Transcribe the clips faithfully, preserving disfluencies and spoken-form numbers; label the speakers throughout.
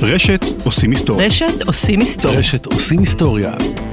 Speaker 1: רשת עושים היסטוריה.
Speaker 2: רשת עושים היסטוריה.
Speaker 1: רשת עושים היסטוריה.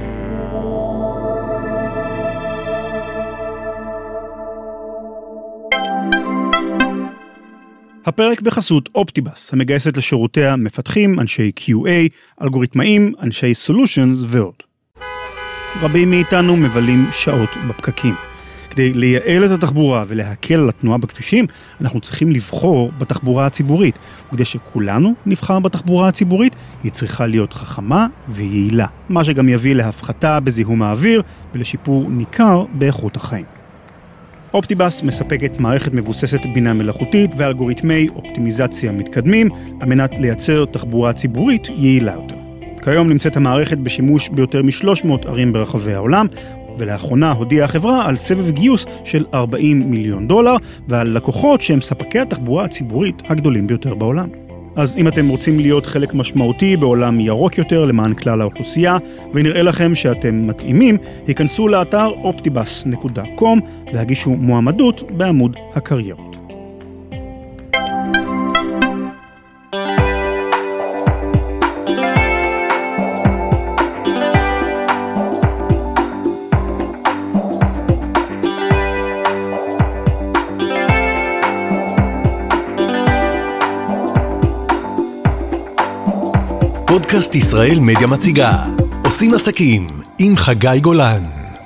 Speaker 1: הפרק בחסות אופטיבאס, המגייסת לשירותיה מפתחים, אנשי קיו איי, אלגוריתמאים, אנשי סולושנס ועוד. רבים מאיתנו מבלים שעות בפקקים. כדי לייעל את התחבורה ולהקל על התנועה בכבישים, אנחנו צריכים לבחור בתחבורה הציבורית. וכדי שכולנו נבחר בתחבורה הציבורית, היא צריכה להיות חכמה ויעילה. מה שגם יביא להפחתה בזיהום האוויר ולשיפור ניכר באיכות החיים. אופטיבאס מספקת מערכת מבוססת בינה מלאכותית ואלגוריתמי אופטימיזציה מתקדמים, על מנת לייצר תחבורה ציבורית יעילה יותר. כיום נמצאת המערכת בשימוש ביותר מ-שלוש מאות ערים ברחבי העולם, ולאחרונה הודיעה החברה על סבב גיוס של ארבעים מיליון דולר, ועל לקוחות שהם ספקי התחבורה הציבורית הגדולים ביותר בעולם. אז אם אתם רוצים להיות חלק משמעותי בעולם ירוק יותר למען כלל האוכלוסייה, ונראה לכם שאתם מתאימים, היכנסו לאתר אופטיבאס נקודה קום והגישו מועמדות בעמוד הקריירות. פודקאסט ישראל מדיה מציגה עושים עסקים עם חגי גולן.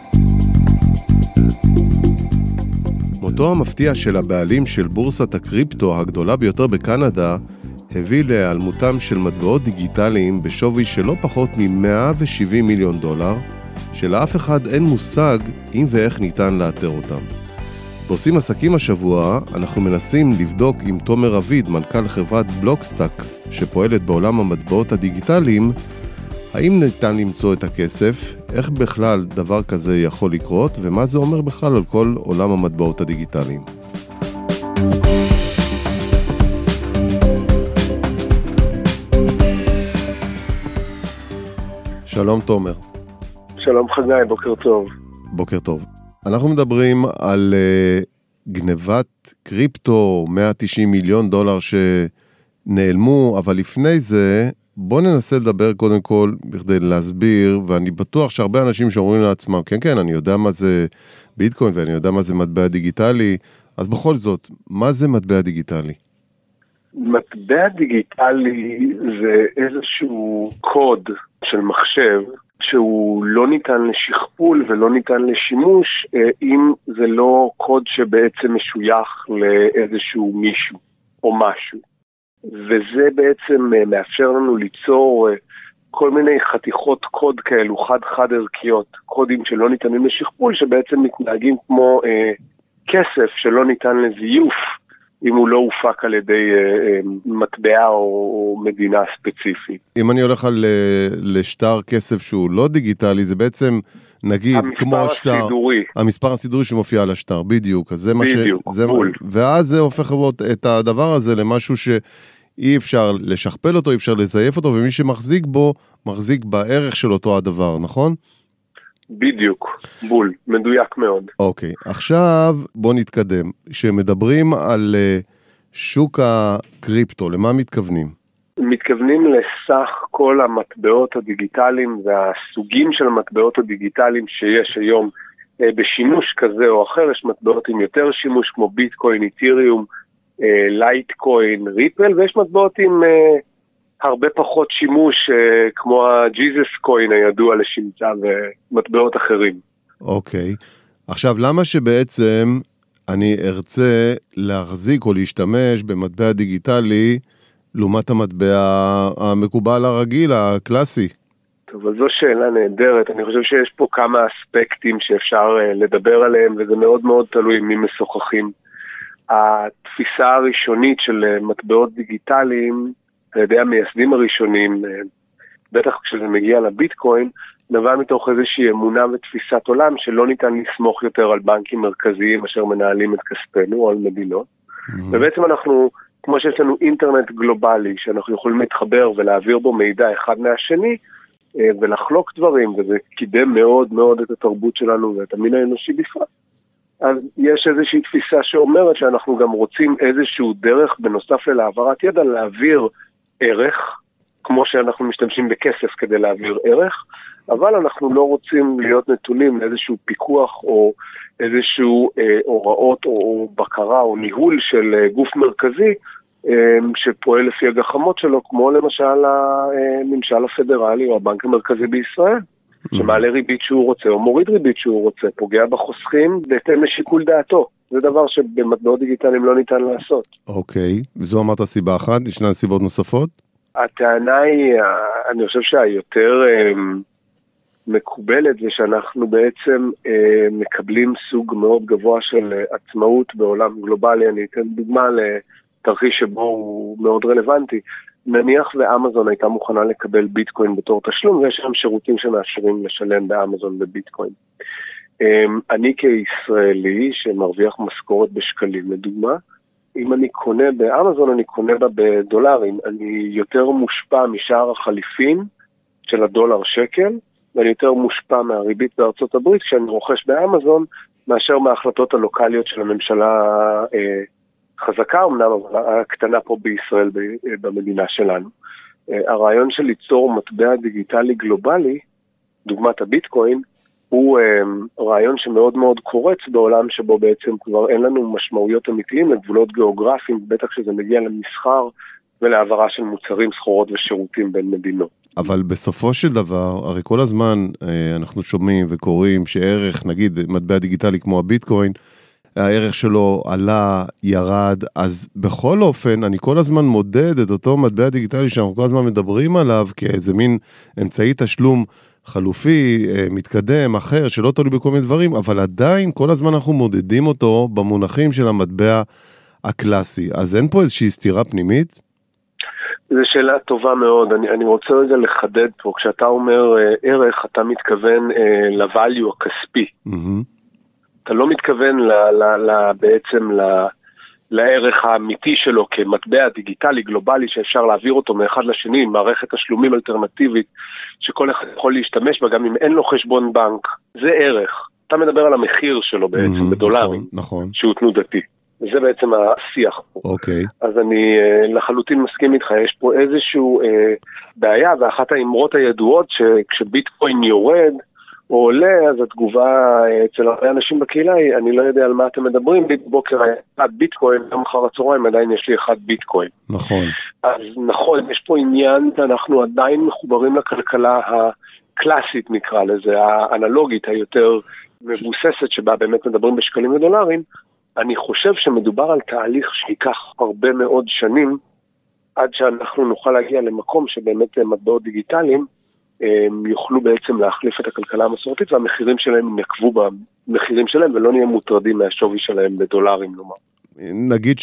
Speaker 3: מותו המפתיע של הבעלים של בורסת הקריפטו הגדולה ביותר בקנדה הביא להיעלמותם של מטבעות דיגיטליים בשווי של לא פחות מ-מאה ושבעים מיליון דולר, שלאף אחד אין מושג אם ואיך ניתן לאתר אותם. בעושים עסקים השבוע אנחנו מנסים לבדוק עם תומר רביד, מנכ"ל חברת בלוקסטאקס שפועלת בעולם המטבעות הדיגיטליים, האם ניתן למצוא את הכסף, איך בכלל דבר כזה יכול לקרות, ומה זה אומר בכלל על כל עולם המטבעות הדיגיטליים. שלום תומר.
Speaker 4: שלום חגי, בוקר טוב.
Speaker 3: בוקר טוב. אנחנו מדברים על uh, גנבת קריפטו, מאה ותשעים מיליון דולר שנעלמו, אבל לפני זה בוא ננסה לדבר קודם כל בכדי להסביר, ואני בטוח שהרבה אנשים שאומרים לעצמם, כן כן, אני יודע מה זה ביטקוין ואני יודע מה זה מטבע דיגיטלי, אז בכל זאת, מה זה מטבע דיגיטלי?
Speaker 4: מטבע דיגיטלי זה איזשהו קוד של מחשב, שהוא לא ניתן לשכפול ולא ניתן לשימוש, אם זה לא קוד שבעצם משוייך לאיזשהו מישהו או משהו. וזה בעצם מאפשר לנו ליצור כל מיני חתיכות קוד כאלו חד-חד ערכיות, קודים שלא ניתנים לשכפול, שבעצם מתנהגים כמו אה, כסף שלא ניתן לזיוף, אם הוא לא הופק על ידי אה, מטבע או, או מדינה ספציפית.
Speaker 3: אם אני הולך על לשטר כסף שהוא לא דיגיטלי, זה בעצם נגיד כמו השטר,
Speaker 4: המספר הסידורי.
Speaker 3: המספר הסידורי שמופיע על השטר, בדיוק. אז זה
Speaker 4: בדיוק,
Speaker 3: מה ש... זה... ואז זה הופך את הדבר הזה למשהו שאי אפשר לשכפל אותו, אי אפשר לזייף אותו, ומי שמחזיק בו, מחזיק בערך של אותו הדבר, נכון?
Speaker 4: בדיוק, בול, מדויק מאוד.
Speaker 3: אוקיי, עכשיו בוא נתקדם. כשמדברים על שוק הקריפטו, למה מתכוונים?
Speaker 4: מתכוונים לסך כל המטבעות הדיגיטליים והסוגים של המטבעות הדיגיטליים שיש היום בשימוש כזה או אחר. יש מטבעות עם יותר שימוש כמו ביטקוין, איתריום, לייטקוין, ריפל, ויש מטבעות עם הרבה פחות שימוש כמו הג'יזוס קוין הידוע לשמצה ומטבעות אחרים.
Speaker 3: אוקיי. עכשיו, למה שבעצם אני ארצה להחזיק או להשתמש במטבע דיגיטלי לעומת המטבע המקובל הרגיל, הקלאסי?
Speaker 4: טוב, אז זו שאלה נהדרת. אני חושב שיש פה כמה אספקטים שאפשר לדבר עליהם, וזה מאוד מאוד תלוי מי משוחחים. התפיסה הראשונית של מטבעות דיגיטליים, על ידי המייסדים הראשונים, בטח כשזה מגיע לביטקוין, נבע מתוך איזושהי אמונה ותפיסת עולם שלא ניתן לסמוך יותר על בנקים מרכזיים אשר מנהלים את כספנו או על מדינות. Mm-hmm. ובעצם אנחנו, כמו שיש לנו אינטרנט גלובלי, שאנחנו יכולים להתחבר ולהעביר בו מידע אחד מהשני, ולחלוק דברים, וזה קידם מאוד מאוד את התרבות שלנו ואת המין האנושי בפרט. אז יש איזושהי תפיסה שאומרת שאנחנו גם רוצים איזשהו דרך בנוסף להעברת ידע להעביר ערך, כמו שאנחנו משתמשים בכסף כדי להעביר ערך, אבל אנחנו לא רוצים להיות נתונים לאיזשהו פיקוח או איזשהו אה, הוראות או, או בקרה או ניהול של אה, גוף מרכזי אה, שפועל לפי הגחמות שלו, כמו למשל הממשל הפדרלי או הבנק המרכזי בישראל, שמעלה ריבית שהוא רוצה או מוריד ריבית שהוא רוצה, פוגע בחוסכים בהתאם לשיקול דעתו. זה דבר שבמטבעות דיגיטליים לא ניתן לעשות.
Speaker 3: אוקיי, וזו אמרת סיבה אחת, ישנן סיבות נוספות?
Speaker 4: הטענה היא, אני חושב שהיותר אה, מקובלת זה שאנחנו בעצם אה, מקבלים סוג מאוד גבוה של אה, עצמאות בעולם גלובלי. אני אתן דוגמה לתרחיש שבו הוא מאוד רלוונטי. נניח ואמזון הייתה מוכנה לקבל ביטקוין בתור תשלום, ויש שם שירותים שמאפשרים לשלם באמזון בביטקוין. אה, אני כישראלי שמרוויח משכורת בשקלים לדוגמה, אם אני קונה באמזון, אני קונה בה בדולרים. אני יותר מושפע משער החליפין של הדולר שקל, ואני יותר מושפע מהריבית בארצות הברית כשאני רוכש באמזון, מאשר מההחלטות הלוקליות של הממשלה אה, חזקה, אמנם הקטנה פה בישראל, במדינה שלנו. אה, הרעיון של ליצור מטבע דיגיטלי גלובלי, דוגמת הביטקוין, הוא um, רעיון שמאוד מאוד קורץ בעולם שבו בעצם כבר אין לנו משמעויות אמיתיים לגבולות גיאוגרפיים, בטח שזה מגיע למסחר ולהעברה של מוצרים, סחורות ושירותים בין מדינות.
Speaker 3: אבל בסופו של דבר, הרי כל הזמן אנחנו שומעים וקוראים שערך, נגיד מטבע דיגיטלי כמו הביטקוין, הערך שלו עלה, ירד, אז בכל אופן אני כל הזמן מודד את אותו מטבע דיגיטלי שאנחנו כל הזמן מדברים עליו כאיזה מין אמצעי תשלום חלופי, מתקדם, אחר, שלא תלוי בכל מיני דברים, אבל עדיין כל הזמן אנחנו מודדים אותו במונחים של המטבע הקלאסי. אז אין פה איזושהי סתירה פנימית?
Speaker 4: זו שאלה טובה מאוד. אני, אני רוצה רגע לחדד פה. כשאתה אומר אה, ערך, אתה מתכוון אה, לvalue הכספי. Mm-hmm. אתה לא מתכוון ל, ל, ל, בעצם ל, לערך האמיתי שלו כמטבע דיגיטלי גלובלי שאפשר להעביר אותו מאחד לשני, מערכת תשלומים אלטרנטיבית שכל אחד יכול להשתמש בה, גם אם אין לו חשבון בנק. זה ערך. אתה מדבר על המחיר שלו בעצם, mm-hmm, בדולרים,
Speaker 3: נכון, נכון.
Speaker 4: שהוא תנודתי. זה בעצם השיח פה.
Speaker 3: אוקיי.
Speaker 4: אז אני לחלוטין מסכים איתך, יש פה איזשהו אה, בעיה, ואחת האמרות הידועות שכשביטקוין יורד או עולה, אז התגובה אצל הרבה אנשים בקהילה היא, אני לא יודע על מה אתם מדברים, בבוקר היה אחד ביטקוין, גם אחר הצהריים עדיין יש לי אחד ביטקוין.
Speaker 3: נכון.
Speaker 4: אז נכון, יש פה עניין, אנחנו עדיין מחוברים לכלכלה הקלאסית נקרא לזה, האנלוגית היותר מבוססת, שבה באמת מדברים בשקלים ודולרים. אני חושב שמדובר על תהליך שיקח הרבה מאוד שנים, עד שאנחנו נוכל להגיע למקום שבאמת מטבעות דיגיטליים, הם יוכלו בעצם להחליף את הכלכלה המסורתית, והמחירים שלהם ינקבו במחירים שלהם, ולא נהיה מוטרדים מהשווי שלהם בדולרים, נאמר.
Speaker 3: נגיד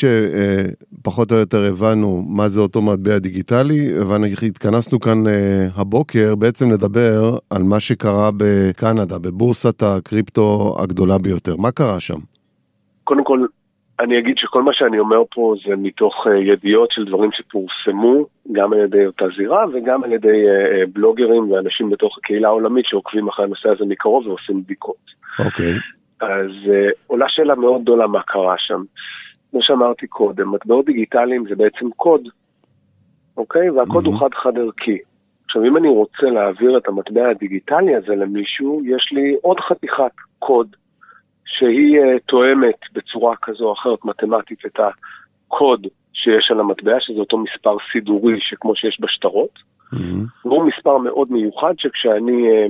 Speaker 3: שפחות או יותר הבנו מה זה אותו מטבע דיגיטלי, והתכנסנו כאן הבוקר בעצם לדבר על מה שקרה בקנדה, בבורסת הקריפטו הגדולה ביותר. מה קרה שם?
Speaker 4: קודם כל, אני אגיד שכל מה שאני אומר פה זה מתוך ידיעות של דברים שפורסמו, גם על ידי אותה זירה וגם על ידי בלוגרים ואנשים בתוך הקהילה העולמית שעוקבים אחרי הנושא הזה מקרוב ועושים בדיקות.
Speaker 3: אוקיי.
Speaker 4: אז עולה שאלה מאוד גדולה מה קרה שם. כמו שאמרתי קודם, מטבעות דיגיטליים זה בעצם קוד, אוקיי? והקוד mm-hmm. הוא חד חד ערכי. עכשיו, אם אני רוצה להעביר את המטבע הדיגיטלי הזה למישהו, יש לי עוד חתיכת קוד, שהיא uh, תואמת בצורה כזו או אחרת מתמטית את הקוד שיש על המטבע, שזה אותו מספר סידורי שכמו שיש בשטרות. Mm-hmm. והוא מספר מאוד מיוחד שכשאני uh,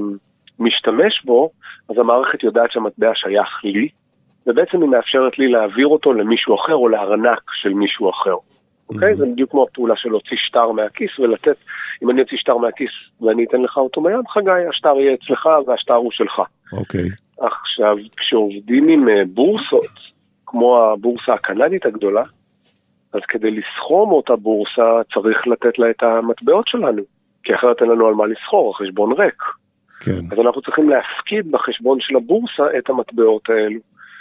Speaker 4: משתמש בו, אז המערכת יודעת שהמטבע שייך לי, ובעצם היא מאפשרת לי להעביר אותו למישהו אחר או לארנק של מישהו אחר. אוקיי? Mm-hmm. זה בדיוק כמו הפעולה של להוציא שטר מהכיס ולתת, אם אני אוציא שטר מהכיס ואני אתן לך אותו מיד, חגי, השטר יהיה אצלך והשטר הוא שלך.
Speaker 3: אוקיי.
Speaker 4: עכשיו, כשעובדים עם בורסות, כמו הבורסה הקנדית הגדולה, אז כדי לסחור מאותה בורסה צריך לתת לה את המטבעות שלנו, כי אחרת אין לנו על מה לסחור, החשבון ריק.
Speaker 3: כן.
Speaker 4: אז אנחנו צריכים להפקיד בחשבון של הבורסה את המטבעות האלו.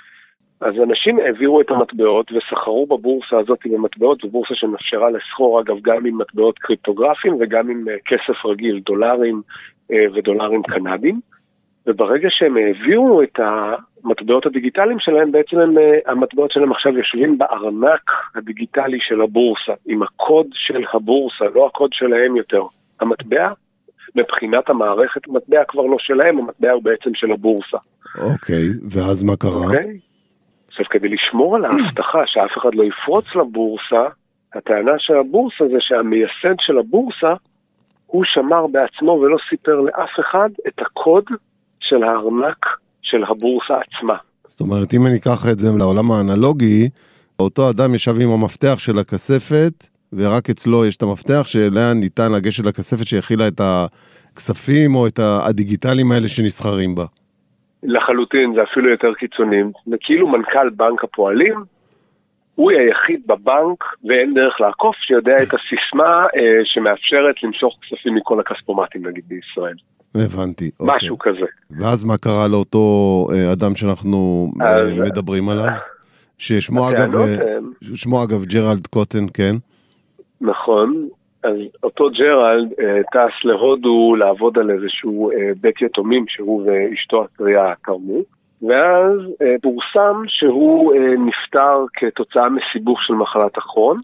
Speaker 4: אז אנשים העבירו את המטבעות וסחרו בבורסה הזאת עם המטבעות, זו בורסה שמאפשרה לסחור אגב גם עם מטבעות קריפטוגרפיים וגם עם כסף רגיל, דולרים ודולרים קנדיים. וברגע שהם העבירו את המטבעות הדיגיטליים שלהם, בעצם הם, המטבעות שלהם עכשיו יושבים בארנק הדיגיטלי של הבורסה, עם הקוד של הבורסה, לא הקוד שלהם יותר. המטבע, מבחינת המערכת, המטבע כבר לא שלהם, המטבע הוא בעצם של הבורסה.
Speaker 3: אוקיי, ואז מה קרה?
Speaker 4: אוקיי? עכשיו, כדי לשמור על ההבטחה שאף אחד לא יפרוץ לבורסה, הטענה של הבורסה זה שהמייסד של הבורסה, הוא שמר בעצמו ולא סיפר לאף אחד את הקוד של הארנק של הבורסה עצמה.
Speaker 3: זאת אומרת, אם אני אקח את זה לעולם האנלוגי, אותו אדם ישב עם המפתח של הכספת, ורק אצלו יש את המפתח שאליה ניתן לגשת לכספת שהכילה את הכספים או את הדיגיטלים האלה שנסחרים בה.
Speaker 4: לחלוטין, זה אפילו יותר קיצונים. וכאילו מנכ"ל בנק הפועלים, הוא היחיד בבנק ואין דרך לעקוף שיודע את הסיסמה אה, שמאפשרת למשוך כספים מכל הכספומטים נגיד בישראל.
Speaker 3: הבנתי.
Speaker 4: משהו
Speaker 3: אוקיי.
Speaker 4: כזה.
Speaker 3: ואז מה קרה לאותו אה, אדם שאנחנו אז, אה, מדברים עליו? ששמו אגב, הם... שמו אגב ג'רלד קוטן, כן?
Speaker 4: נכון. אז אותו ג'רלד אה, טס להודו לעבוד על איזשהו אה, בית יתומים שהוא ואשתו הטריה תרמו. ואז אה, פורסם שהוא אה, נפטר כתוצאה מסיבוך של מחלת הקרוהן,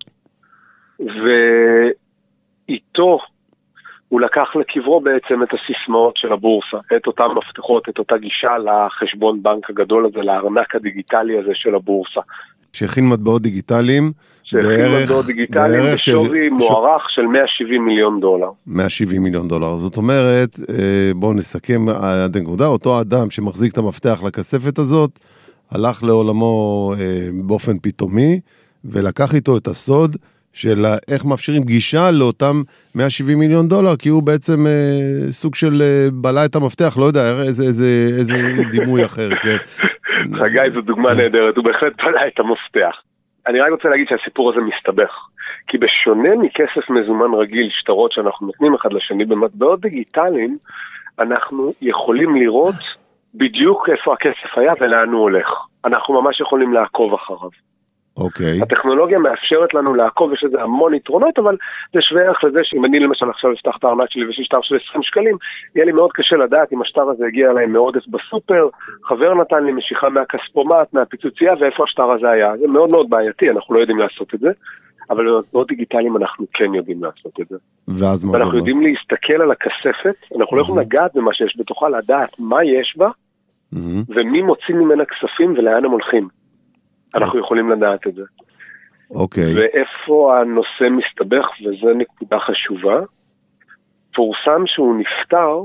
Speaker 4: ואיתו הוא לקח לקברו בעצם את הסיסמאות של הבורסה, את אותם מפתחות, את אותה גישה לחשבון בנק הגדול הזה, לארנק הדיגיטלי הזה של הבורסה.
Speaker 3: שהכין מטבעות דיגיטליים,
Speaker 4: שהכין מטבעות דיגיטליים בשווי מוערך של מאה ושבעים מיליון דולר.
Speaker 3: מאה ושבעים מיליון דולר. זאת אומרת, בואו נסכם עד הנקודה, אותו אדם שמחזיק את המפתח לכספת הזאת, הלך לעולמו באופן פתאומי, ולקח איתו את הסוד של איך מאפשרים גישה לאותם מאה ושבעים מיליון דולר, כי הוא בעצם סוג של בלה את המפתח, לא יודע, איזה, איזה, איזה דימוי אחר, כן?
Speaker 4: חגי, זו דוגמה נהדרת, הוא בהחלט בלה את המפתח. אני רק רוצה להגיד שהסיפור הזה מסתבך, כי בשונה מכסף מזומן רגיל, שטרות שאנחנו נותנים אחד לשני, במטבעות דיגיטליים, אנחנו יכולים לראות בדיוק איפה הכסף היה ולאן הוא הולך. אנחנו ממש יכולים לעקוב אחריו.
Speaker 3: אוקיי.
Speaker 4: הטכנולוגיה מאפשרת לנו לעקוב, יש לזה המון יתרונות, אבל זה שווה ערך לזה שאם אני למשל עכשיו אפתח את הארנק שלי ויש לי שטר של עשרים שקלים, יהיה לי מאוד קשה לדעת אם השטר הזה הגיע אליי מעודף בסופר, חבר נתן לי משיכה מהכספומט, מהפיצוצייה, ואיפה השטר הזה היה. זה מאוד מאוד בעייתי, אנחנו לא יודעים לעשות את זה, אבל במטבעות דיגיטליים אנחנו כן יודעים לעשות את זה.
Speaker 3: ואז מה זה?
Speaker 4: אנחנו יודעים להסתכל על הכספת, אנחנו לא יכולים לגעת במה שיש בתוכה, לדעת מה יש בה, ומי מוציא ממנה כספים ולאן הם הולכים. אנחנו יכולים לדעת את זה.
Speaker 3: אוקיי.
Speaker 4: ואיפה הנושא מסתבך, וזו נקודה חשובה, פורסם שהוא נפטר,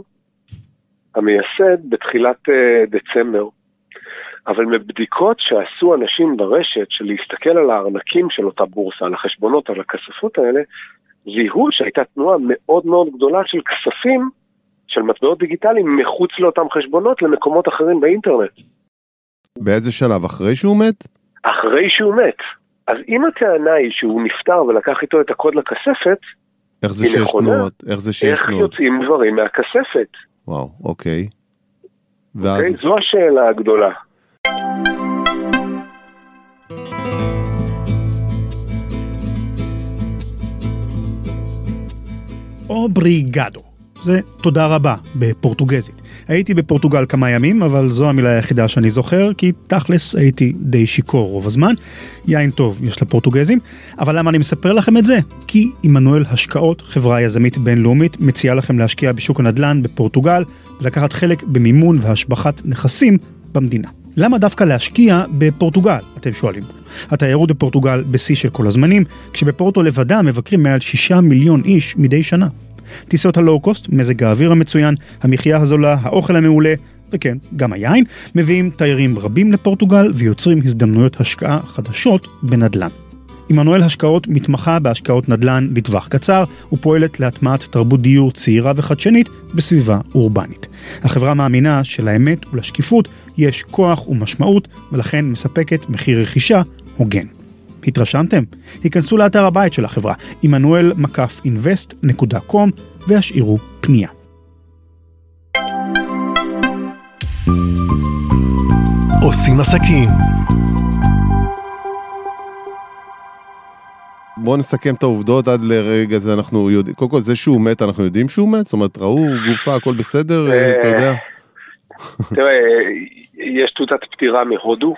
Speaker 4: המייסד, בתחילת uh, דצמבר. אבל מבדיקות שעשו אנשים ברשת, של להסתכל על הארנקים של אותה בורסה, על החשבונות, על הכספות האלה, זיהו שהייתה תנועה מאוד מאוד גדולה של כספים, של מטבעות דיגיטליים, מחוץ לאותם חשבונות, למקומות אחרים באינטרנט.
Speaker 3: באיזה שלב? אחרי שהוא מת?
Speaker 4: אחרי שהוא מת. אז אם הטענה היא שהוא נפטר ולקח איתו את הקוד לכספת,
Speaker 3: איך זה שיש תנועות? איך זה שיש
Speaker 4: איך
Speaker 3: תנועות?
Speaker 4: יוצאים דברים מהכספת?
Speaker 3: וואו, אוקיי. ואז...
Speaker 4: אוקיי, זו השאלה הגדולה.
Speaker 1: אובריגדו. זה תודה רבה בפורטוגזית. הייתי בפורטוגל כמה ימים, אבל זו המילה היחידה שאני זוכר, כי תכלס הייתי די שיקור רוב הזמן. יין טוב יש לפורטוגזים, אבל למה אני מספר לכם את זה? כי עמנואל השקעות, חברה יזמית בינלאומית, מציעה לכם להשקיע בשוק הנדל"ן בפורטוגל, ולקחת חלק במימון והשבחת נכסים במדינה. למה דווקא להשקיע בפורטוגל, אתם שואלים? התיירות בפורטוגל בשיא של כל הזמנים, כשבפורטו לבדה מבקרים מעל שישה מיליון איש מדי שנה. טיסות הלואו-קוסט, מזג האוויר המצוין, המחיה הזולה, האוכל המעולה, וכן, גם היין, מביאים תיירים רבים לפורטוגל ויוצרים הזדמנויות השקעה חדשות בנדל"ן. עמנואל השקעות מתמחה בהשקעות נדל"ן לטווח קצר, ופועלת להטמעת תרבות דיור צעירה וחדשנית בסביבה אורבנית. החברה מאמינה שלאמת ולשקיפות יש כוח ומשמעות, ולכן מספקת מחיר רכישה הוגן. התרשמתם? היכנסו לאתר הבית של החברה, עמנואל מקף אינבסט נקודה קום, והשאירו פנייה.
Speaker 2: עושים עסקים.
Speaker 3: בואו נסכם את העובדות עד לרגע זה, אנחנו יודעים, קודם כל זה שהוא מת, אנחנו יודעים שהוא מת? זאת אומרת, ראו גופה, הכל בסדר, אתה יודע?
Speaker 4: תראה, יש תעודת פטירה מהודו,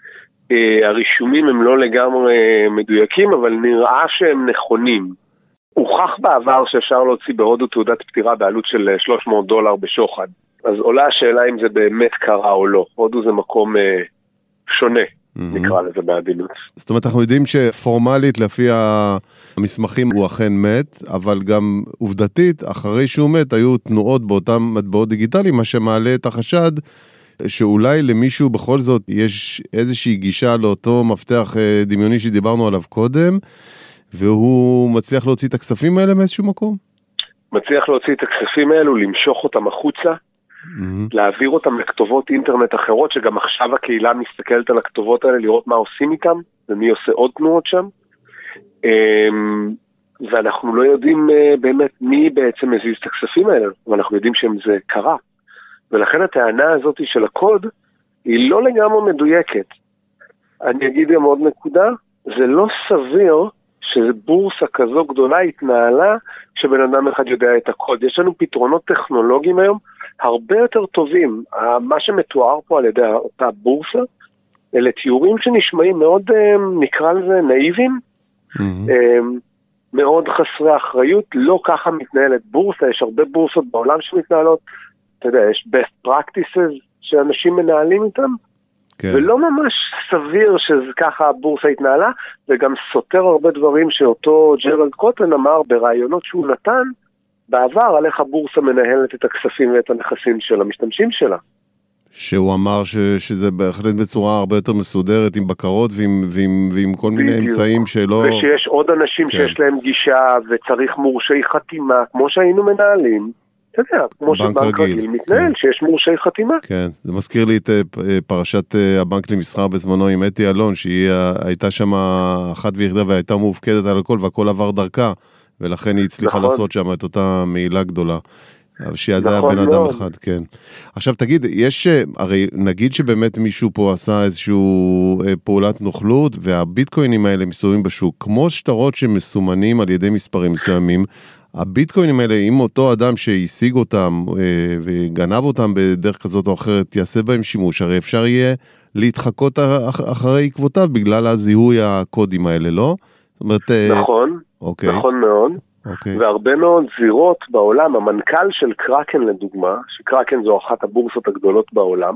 Speaker 4: הרישומים הם לא לגמרי מדויקים, אבל נראה שהם נכונים. הוכח בעבר שאפשר להוציא בהודו תעודת פטירה בעלות של שלוש מאות דולר בשוחד. אז עולה השאלה אם זה באמת קרה או לא. הודו זה מקום אה, שונה, mm-hmm. נקרא לזה בעדינות.
Speaker 3: זאת אומרת, אנחנו יודעים שפורמלית לפי המסמכים הוא אכן מת, אבל גם עובדתית, אחרי שהוא מת, היו תנועות באותם מטבעות דיגיטליים, מה שמעלה את החשד, שאולי למישהו בכל זאת יש איזושהי גישה לאותו מפתח דמיוני שדיברנו עליו קודם, והוא מצליח להוציא את הכספים האלה מאיזשהו מקום?
Speaker 4: מצליח להוציא את הכספים האלו, למשוך אותם החוצה, mm-hmm. להעביר אותם לכתובות אינטרנט אחרות, שגם עכשיו הקהילה מסתכלת על הכתובות האלה, לראות מה עושים איתם, ומי עושה עוד תנועות שם. ואנחנו לא יודעים באמת מי בעצם מזיז את הכספים האלה, ואנחנו יודעים שזה קרה. ולכן הטענה הזאת של הקוד, היא לא לגמרי מדויקת. אני אגיד גם עוד נקודה, זה לא סביר שבורסה כזו גדולה התנהלה כשבן אדם אחד יודע את הקוד. יש לנו פתרונות טכנולוגיים היום הרבה יותר טובים. מה שמתואר פה על ידי אותה בורסה, אלה תיאורים שנשמעים מאוד, נקרא לזה, נאיבים, mm-hmm. מאוד חסרי אחריות. לא ככה מתנהלת בורסה, יש הרבה בורסות בעולם שמתנהלות, אתה יודע, יש best practices שאנשים מנהלים איתם, כן. ולא ממש סביר שככה הבורסה התנהלה, וגם סותר הרבה דברים שאותו ג'רלד קוטלן אמר ברעיונות שהוא נתן בעבר, על איך הבורסה מנהלת את הכספים ואת הנכסים של המשתמשים שלה.
Speaker 3: שהוא אמר ש, שזה בהחלט בצורה הרבה יותר מסודרת, עם בקרות ועם, ועם, ועם כל מיני בדיוק. אמצעים שלא...
Speaker 4: ושיש עוד אנשים כן. שיש להם גישה, וצריך מורשי חתימה, כמו שהיינו מנהלים, אתה יודע, כמו שבנק רגיל מתנהל, שיש מורשי חתימה.
Speaker 3: כן, זה מזכיר לי את פרשת הבנק למסחר בזמנו עם אתי אלון, שהיא הייתה שם אחת ויחידה והייתה מופקדת על הכל, והכל עבר דרכה, ולכן היא הצליחה לעשות שם את אותה מעילה גדולה. שזה היה בן אדם אחד, כן. עכשיו תגיד, יש, הרי נגיד שבאמת מישהו פה עשה איזשהו פעולת נוכלות, והביטקוינים האלה מסתובבים בשוק, כמו שטרות שמסומנים על ידי מספרים מסוימים, הביטקוינים האלה, אם אותו אדם שהשיג אותם וגנב אותם בדרך כזאת או אחרת, יעשה בהם שימוש, הרי אפשר יהיה להתחקות אחרי עקבותיו בגלל הזיהוי הקודים האלה, לא?
Speaker 4: נכון,
Speaker 3: אוקיי.
Speaker 4: נכון מאוד.
Speaker 3: אוקיי.
Speaker 4: והרבה מאוד זירות בעולם, המנכ"ל של קראקן לדוגמה, שקראקן זו אחת הבורסות הגדולות בעולם,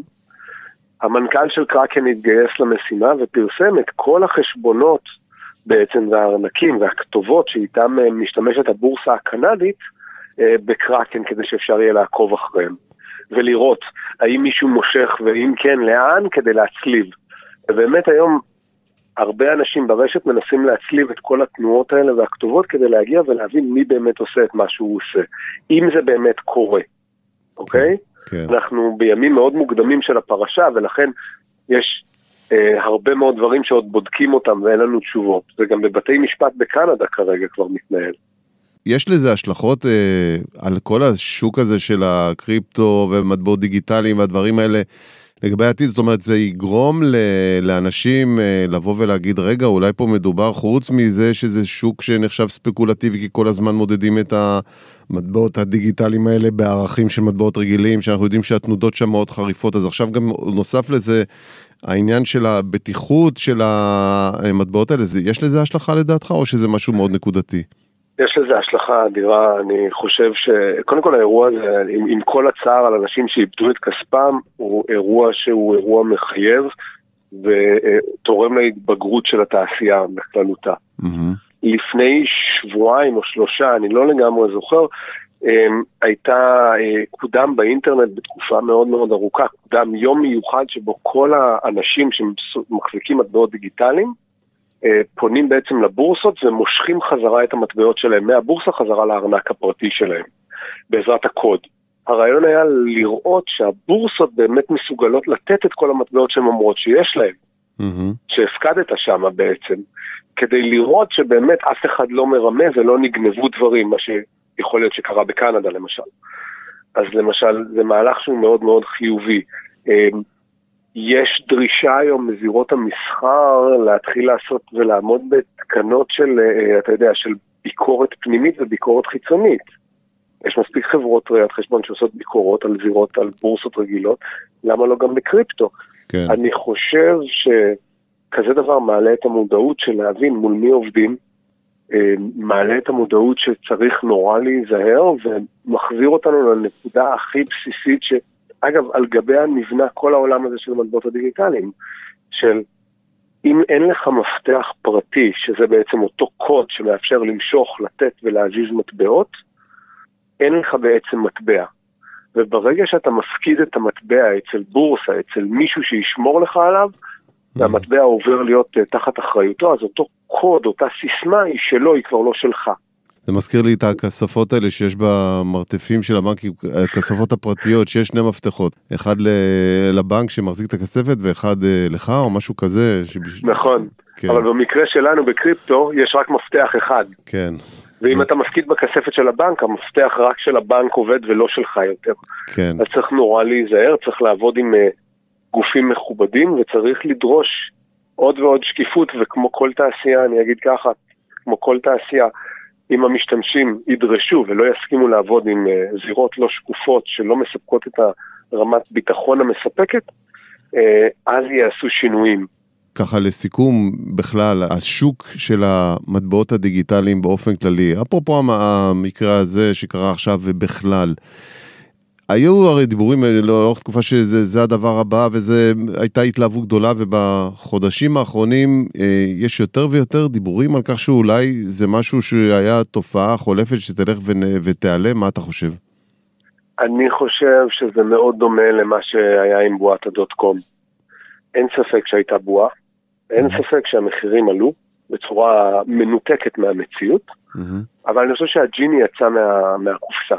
Speaker 4: המנכ"ל של קראקן התגייס למשימה ופרסם את כל החשבונות בעצם והארנקים והכתובות שאיתם משתמשת הבורסה הקנדית בקראקן, כדי שאפשר יהיה לעקוב אחריהם ולראות האם מישהו מושך ואם כן לאן, כדי להצליב. ובאמת היום הרבה אנשים ברשת מנסים להצליב את כל התנועות האלה והכתובות כדי להגיע ולהבין מי באמת עושה את מה שהוא עושה, אם זה באמת קורה. אוקיי?
Speaker 3: כן.
Speaker 4: אנחנו בימים מאוד מוקדמים של הפרשה, ולכן יש אה, הרבה מאוד דברים שעוד בודקים אותם ואין לנו תשובות. זה גם בבתי משפט בקנדה כרגע כבר מתנהל.
Speaker 3: יש לזה השלכות אה, על כל השוק הזה של הקריפטו ומטבעות דיגיטליים והדברים האלה, לגבי העתיד, זאת אומרת, זה יגרום לאנשים לבוא ולהגיד, רגע, אולי פה מדובר חוץ מזה שזה שוק שנחשב ספקולטיבי, כי כל הזמן מודדים את המטבעות הדיגיטליים האלה בערכים של מטבעות רגילים, שאנחנו יודעים שהתנודות שם מאוד חריפות, אז עכשיו גם נוסף לזה, העניין של הבטיחות של המטבעות האלה, יש לזה השלכה לדעתך, או שזה משהו מאוד נקודתי?
Speaker 4: יש לזה השלכה אדירה. אני חושב שקודם כל האירוע הזה, עם, עם כל הצער על אנשים שאיבדו את כספם, הוא אירוע שהוא אירוע מחייב ותורם להתבגרות של התעשייה בכללותה. Mm-hmm. לפני שבועיים או שלושה, אני לא לגמרי זוכר, הייתה קודם באינטרנט בתקופה מאוד מאוד ארוכה, קודם יום מיוחד שבו כל האנשים שמחזיקים מטבעות דיגיטליים, פונים בעצם לבורסות ומושכים חזרה את המטבעות שלהם מהבורסה חזרה לארנק הפרטי שלהם בעזרת הקוד. הרעיון היה לראות שהבורסות באמת מסוגלות לתת את כל המטבעות שהן אומרות שיש להם, mm-hmm. שהפקדת שם בעצם, כדי לראות שבאמת אף אחד לא מרמה ולא נגנבו דברים, מה שיכול להיות שקרה בקנדה למשל. אז למשל זה מהלך שהוא מאוד מאוד חיובי. יש דרישה היום מזירות המסחר להתחיל לעשות ולעמוד בתקנות של, אתה יודע, של ביקורת פנימית וביקורת חיצונית. יש מספיק חברות ראיית חשבון שעושות ביקורות על זירות, על בורסות רגילות, למה לא גם בקריפטו? כן. אני חושב שכזה דבר מעלה את המודעות של להבין מול מי עובדים, מעלה את המודעות שצריך נורא להיזהר, ומחזיר אותנו לנקודה הכי בסיסית, שאגב, על גביה נבנה כל העולם הזה של המטבעות הדיגיטליים, של אם אין לך מפתח פרטי, שזה בעצם אותו קוד שמאפשר למשוך, לתת ולהזיז מטבעות, אין לך בעצם מטבע. וברגע שאתה מפקיד את המטבע אצל בורסה, אצל מישהו שישמור לך עליו, והמטבע עובר להיות תחת אחריותו, אז אותו קוד, אותה סיסמה היא שלו, היא כבר לא שלך.
Speaker 3: זה מזכיר לי את הכספות האלה שיש במרתפים של הבנקים, הכספות הפרטיות, שיש שני מפתחות. אחד לבנק שמחזיק את הכספת, ואחד לך או משהו כזה.
Speaker 4: נכון, כן. אבל במקרה שלנו בקריפטו, יש רק מפתח אחד.
Speaker 3: כן.
Speaker 4: ואם אתה מפקיד בכספת של הבנק, המפתח רק של הבנק עובד ולא שלך יותר.
Speaker 3: כן.
Speaker 4: אז צריך נורא להיזהר, צריך לעבוד עם גופים מכובדים, וצריך לדרוש עוד ועוד שקיפות, וכמו כל תעשייה, אני אגיד ככה, כמו כל תעשייה, אם המשתמשים ידרשו ולא יסכימו לעבוד עם זירות לא שקופות, שלא מספקות את הרמת ביטחון המספקת, אז יעשו שינויים.
Speaker 3: ככה לסיכום, בכלל, השוק של המטבעות הדיגיטליים באופן כללי, אפרופו המקרה הזה שקרה עכשיו ובכלל, היו הרי דיבורים לאורך תקופה שזה הדבר הבא, וזה הייתה התלהבות גדולה, ובחודשים האחרונים יש יותר ויותר דיבורים על כך שאולי זה משהו שהיה תופעה חולפת שתלך ותעלם. מה אתה חושב?
Speaker 4: אני חושב שזה מאוד דומה למה שהיה עם בועת הדוט קום. אין ספק שהייתה בועה, אין ספק שהמחירים עלו בצורה מנותקת מהמציאות, אבל אני חושב שהג'יני יצא מה, מהקופסה.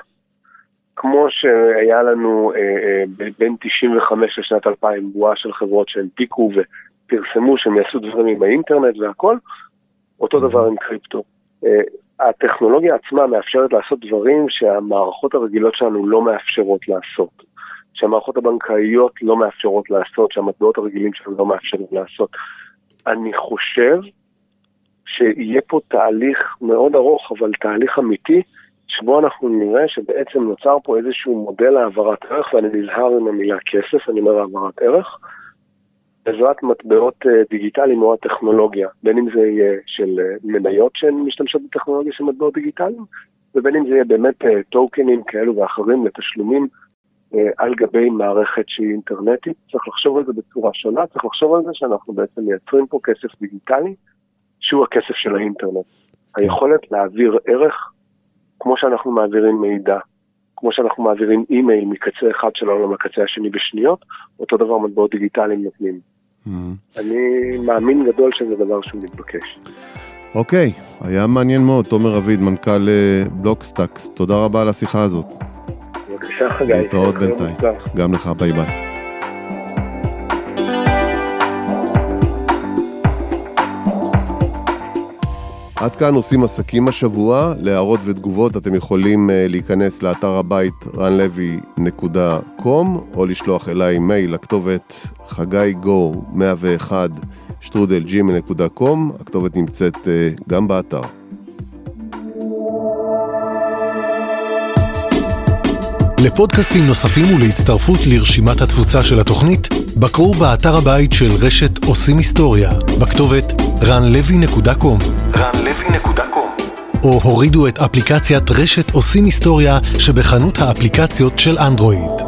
Speaker 4: כמו שהיה לנו אה, אה, בין תשעים וחמש לשנת אלפיים בועה של חברות שהנפיקו ופרסמו שהם יעשו דברים עם האינטרנט והכל, אותו דבר עם קריפטו. אה, הטכנולוגיה עצמה מאפשרת לעשות דברים שהמערכות הרגילות שלנו לא מאפשרות לעשות. שהמערכות הבנקאיות לא מאפשרות לעשות, שהמטבעות הרגילים שלנו לא מאפשרים לעשות. אני חושב שיהיה פה תהליך מאוד ארוך, אבל תהליך אמיתי, שבו אנחנו נראה שבעצם נוצר פה איזשהו מודל העברת ערך, ואני נזהר עם המילה כסף, אני אומר העברת ערך, בעזרת מטבעות דיגיטליים או הטכנולוגיה, בין אם זה יהיה של מניות שהן משתמשות בטכנולוגיה של מטבעות דיגיטליים, ובין אם זה יהיה באמת טוקנים כאלו ואחרים לתשלומים על גבי מערכת שהיא אינטרנטית. צריך לחשוב על זה בצורה שונה, צריך לחשוב על זה שאנחנו בעצם מייצרים פה כסף דיגיטלי, שהוא הכסף של האינטרנט. היכולת להעביר ערך, כמו שאנחנו מעבירים מידע, כמו שאנחנו מעבירים אימייל מקצה אחד שלנו לקצה השני בשניות, אותו דבר מטבעות דיגיטליים נותנים. אני מאמין גדול שזה דבר שהוא מתבקש.
Speaker 3: אוקיי, היה מעניין מאוד. תומר אביד, מנכ"ל בלוקסטאקס, תודה רבה על השיחה הזאת.
Speaker 4: בבקשה חגי.
Speaker 3: להתראות בינתיים. גם לך, ביי ביי. עד כאן עושים עסקים השבוע. להערות ותגובות אתם יכולים להיכנס לאתר הבית רן לוי נקודה קום או לשלוח אליי מייל לכתובת חגי גור מאה ואחת שטרודל ג'ימייל נקודה קום. הכתובת נמצאת גם באתר.
Speaker 2: לפודקאסטים נוספים ולהצטרפות לרשימת התפוצה של התוכנית, בקרו באתר הבית של רשת עושים היסטוריה, בכתובת רן לוי נקודה קום. רן לוי נקודה קום. או הורידו את אפליקציית רשת עושים היסטוריה שבחנות האפליקציות של אנדרואיד.